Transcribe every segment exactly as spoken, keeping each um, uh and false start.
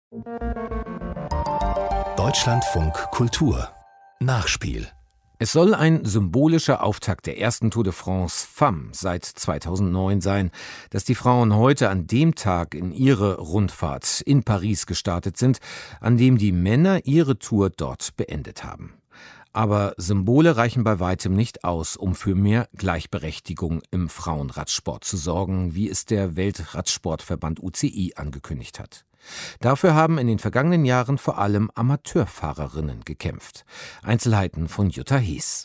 Deutschlandfunk Kultur Nachspiel. Es soll ein symbolischer Auftakt der ersten Tour de France Femmes seit zweitausendneun sein, dass die Frauen heute an dem Tag in ihre Rundfahrt in Paris gestartet sind, an dem die Männer ihre Tour dort beendet haben. Aber Symbole reichen bei weitem nicht aus, um für mehr Gleichberechtigung im Frauenradsport zu sorgen, wie es der Weltradsportverband U C I angekündigt hat. Dafür haben in den vergangenen Jahren vor allem Amateurfahrerinnen gekämpft. Einzelheiten von Jutta Hees.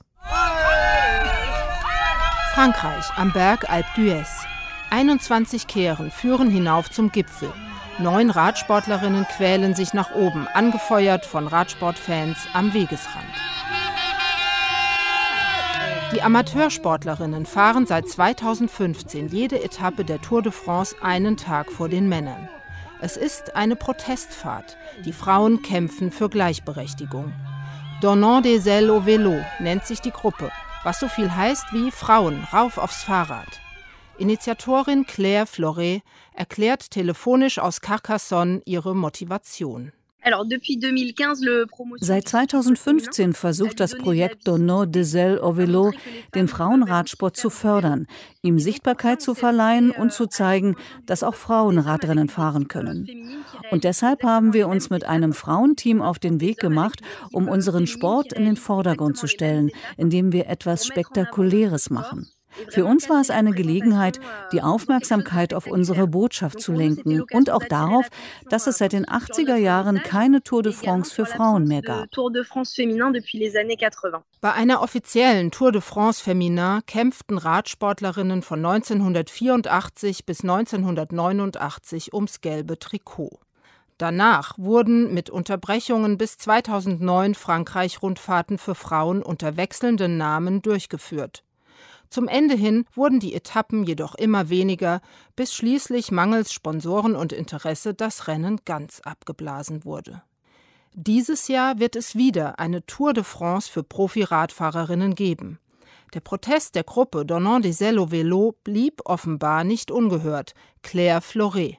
Frankreich am Berg Alpe d'Huez. einundzwanzig Kehren führen hinauf zum Gipfel. Neun Radsportlerinnen quälen sich nach oben, angefeuert von Radsportfans am Wegesrand. Die Amateursportlerinnen fahren seit zweitausendfünfzehn jede Etappe der Tour de France einen Tag vor den Männern. Es ist eine Protestfahrt. Die Frauen kämpfen für Gleichberechtigung. Donnant des ailes au vélo nennt sich die Gruppe, was so viel heißt wie Frauen rauf aufs Fahrrad. Initiatorin Claire Floret erklärt telefonisch aus Carcassonne ihre Motivation. Seit zweitausendfünfzehn versucht das Projekt Donnant des ailes au vélo, den Frauenradsport zu fördern, ihm Sichtbarkeit zu verleihen und zu zeigen, dass auch Frauen Radrennen fahren können. Und deshalb haben wir uns mit einem Frauenteam auf den Weg gemacht, um unseren Sport in den Vordergrund zu stellen, indem wir etwas Spektakuläres machen. Für uns war es eine Gelegenheit, die Aufmerksamkeit auf unsere Botschaft zu lenken und auch darauf, dass es seit den achtziger Jahren keine Tour de France für Frauen mehr gab. Bei einer offiziellen Tour de France Feminin kämpften Radsportlerinnen von neunzehnhundertvierundachtzig bis neunzehnhundertneunundachtzig ums gelbe Trikot. Danach wurden mit Unterbrechungen bis zweitausendneun Frankreich-Rundfahrten für Frauen unter wechselnden Namen durchgeführt. Zum Ende hin wurden die Etappen jedoch immer weniger, bis schließlich mangels Sponsoren und Interesse das Rennen ganz abgeblasen wurde. Dieses Jahr wird es wieder eine Tour de France für Profi-Radfahrerinnen geben. Der Protest der Gruppe Donnant des ailes au vélo blieb offenbar nicht ungehört. Claire Floret.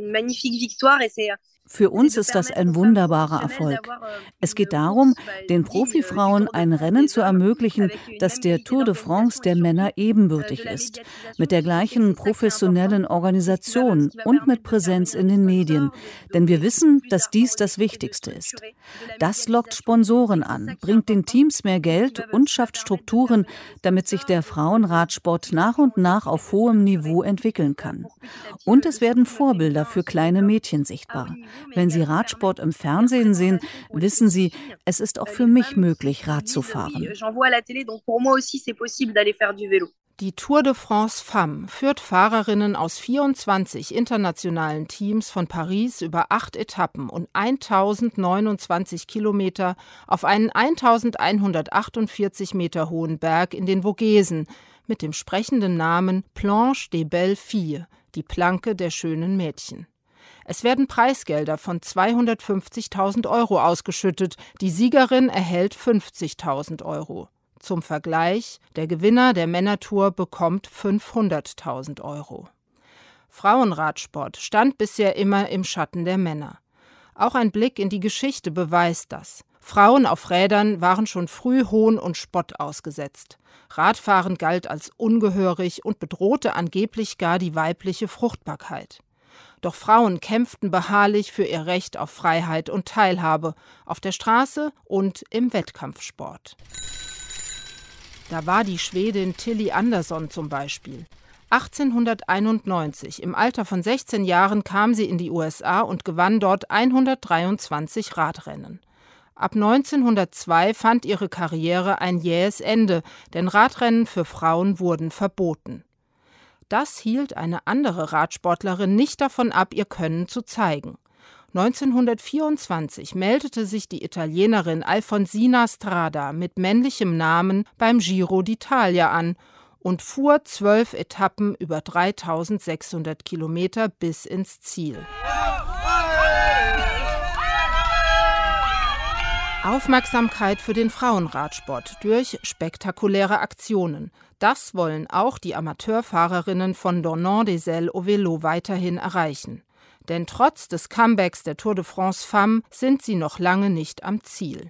Für uns ist das ein wunderbarer Erfolg. Es geht darum, den Profifrauen ein Rennen zu ermöglichen, das der Tour de France der Männer ebenbürtig ist, mit der gleichen professionellen Organisation und mit Präsenz in den Medien. Denn wir wissen, dass dies das Wichtigste ist. Das lockt Sponsoren an, bringt den Teams mehr Geld und schafft Strukturen, damit sich der Frauenradsport nach und nach auf hohem Niveau entwickeln kann. Und es werden Vorbilder für kleine Mädchen sichtbar. Wenn Sie Radsport im Fernsehen sehen, wissen Sie, es ist auch für mich möglich, Rad zu fahren. Die Tour de France Femmes führt Fahrerinnen aus vierundzwanzig internationalen Teams von Paris über acht Etappen und eintausendneunundzwanzig Kilometer auf einen eintausendeinhundertachtundvierzig Meter hohen Berg in den Vogesen mit dem sprechenden Namen Planche des Belles Filles, die Planke der schönen Mädchen. Es werden Preisgelder von zweihundertfünfzigtausend Euro ausgeschüttet. Die Siegerin erhält fünfzigtausend Euro. Zum Vergleich, der Gewinner der Männertour bekommt fünfhunderttausend Euro. Frauenradsport stand bisher immer im Schatten der Männer. Auch ein Blick in die Geschichte beweist das. Frauen auf Rädern waren schon früh Hohn und Spott ausgesetzt. Radfahren galt als ungehörig und bedrohte angeblich gar die weibliche Fruchtbarkeit. Doch Frauen kämpften beharrlich für ihr Recht auf Freiheit und Teilhabe, auf der Straße und im Wettkampfsport. Da war die Schwedin Tilly Andersson zum Beispiel. achtzehnhunderteinundneunzig, im Alter von sechzehn Jahren, kam sie in die U S A und gewann dort hundertdreiundzwanzig Radrennen. Ab neunzehnhundertzwei fand ihre Karriere ein jähes Ende, denn Radrennen für Frauen wurden verboten. Das hielt eine andere Radsportlerin nicht davon ab, ihr Können zu zeigen. neunzehnhundertvierundzwanzig meldete sich die Italienerin Alfonsina Strada mit männlichem Namen beim Giro d'Italia an und fuhr zwölf Etappen über dreitausendsechshundert Kilometer bis ins Ziel. Aufmerksamkeit für den Frauenradsport durch spektakuläre Aktionen. Das wollen auch die Amateurfahrerinnen von Donnant des ailes au vélo weiterhin erreichen. Denn trotz des Comebacks der Tour de France Femmes sind sie noch lange nicht am Ziel.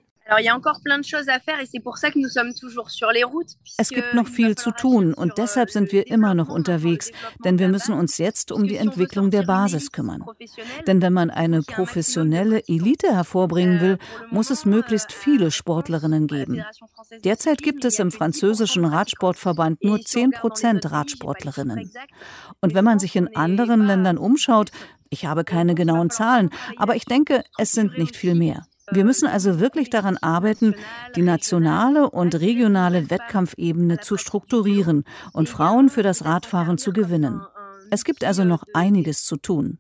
Es gibt noch viel zu tun und deshalb sind wir immer noch unterwegs, denn wir müssen uns jetzt um die Entwicklung der Basis kümmern. Denn wenn man eine professionelle Elite hervorbringen will, muss es möglichst viele Sportlerinnen geben. Derzeit gibt es im französischen Radsportverband nur zehn Prozent Radsportlerinnen. Und wenn man sich in anderen Ländern umschaut, ich habe keine genauen Zahlen, aber ich denke, es sind nicht viel mehr. Wir müssen also wirklich daran arbeiten, die nationale und regionale Wettkampfebene zu strukturieren und Frauen für das Radfahren zu gewinnen. Es gibt also noch einiges zu tun.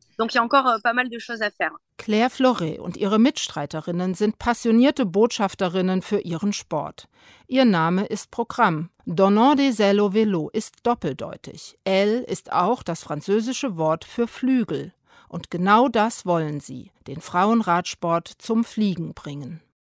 Claire Floret und ihre Mitstreiterinnen sind passionierte Botschafterinnen für ihren Sport. Ihr Name ist Programm. Donnons des ailes au vélo ist doppeldeutig. Aile ist auch das französische Wort für Flügel. Und genau das wollen sie, den Frauenradsport zum Fliegen bringen.